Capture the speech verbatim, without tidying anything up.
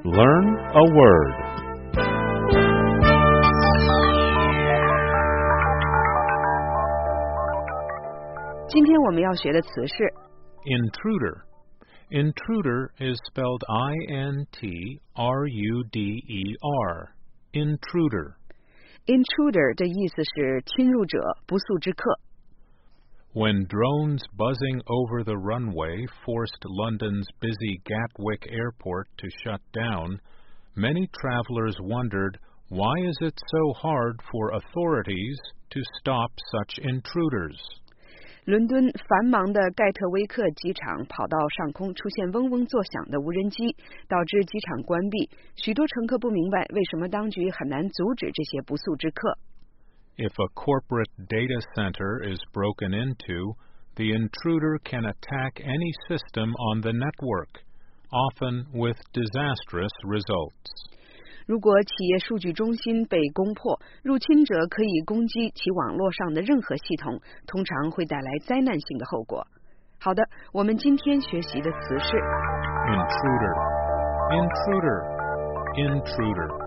Learn a word. Intruder. Intruder is spelled I N T R U D E R. Intruder. Intruder 的意思是侵入者、不速之客。 When drones buzzing over the runway forced London's busy Gatwick Airport to shut down, many travelers wondered, why is it so hard for authorities to stop such intruders? 伦敦繁忙的盖特威克机场跑道上空出现嗡嗡作响的无人机，导致机场关闭。许多乘客不明白为什么当局很难阻止这些不速之客。 If a corporate data center is broken into, the intruder can attack any system on the network, often with disastrous results. 如果企业数据中心被攻破，入侵者可以攻击其网络上的任何系统，通常会带来灾难性的后果。好的，我们今天学习的词是 Intruder. Intruder. Intruder.